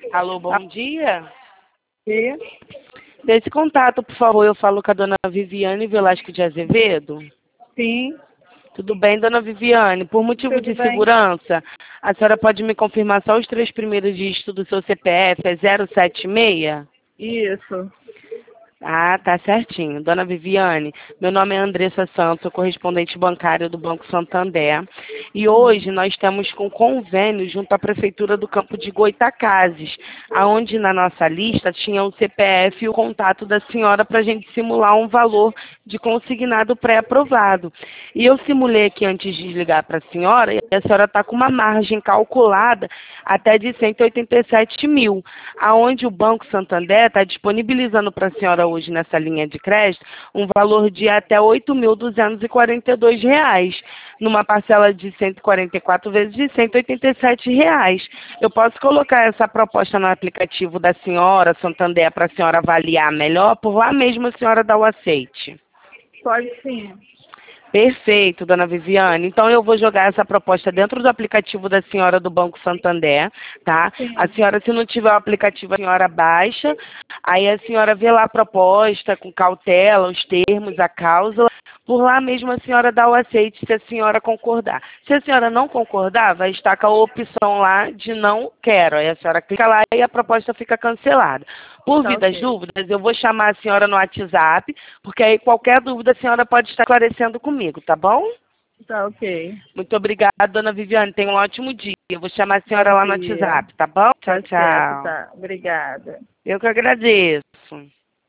Alô, bom dia. E? Desse contato, por favor, eu falo com a dona Viviane Velasco de Azevedo. Sim, Tudo bem, dona Viviane? Por motivo tudo de bem. segurança, a senhora pode me confirmar só os 3 primeiros dígitos do seu CPF? É 076? Isso. Ah, tá certinho. Dona Viviane, meu nome é Andressa Santos, sou correspondente bancário do Banco Santander. E hoje nós estamos com convênio junto à Prefeitura do Campo de Goytacazes, aonde na nossa lista tinha o CPF e o contato da senhora para a gente simular um valor de consignado pré-aprovado. E eu simulei aqui antes de ligar para a senhora, e a senhora está com uma margem calculada até de 187 mil, aonde o Banco Santander está disponibilizando para a senhora hoje nessa linha de crédito um valor de até R$ 8.242, numa parcela de 144 vezes de R$ 187. Eu posso colocar essa proposta no aplicativo da senhora, Santander, para a senhora avaliar melhor? Por lá mesmo a senhora dá o aceite. Pode sim. Perfeito, dona Viviane. Então eu vou jogar essa proposta dentro do aplicativo da senhora do Banco Santander, tá? A Sim. senhora, se não tiver o aplicativo, a senhora baixa, aí a senhora vê lá a proposta com cautela, os termos, a cláusula. Por lá mesmo a senhora dá o aceite se a senhora concordar. Se a senhora não concordar, vai estar com a opção lá de não quero. Aí a senhora clica lá e a proposta fica cancelada. Por Tá via das ok. dúvidas, eu vou chamar a senhora no WhatsApp, porque aí qualquer dúvida a senhora pode estar esclarecendo comigo, tá bom? Tá ok. Muito obrigada, dona Viviane. Tenha um ótimo dia. Eu vou chamar a senhora Bom lá no dia. WhatsApp, tá bom? Tchau, Tá certo, tchau. tá. Obrigada. Eu que agradeço.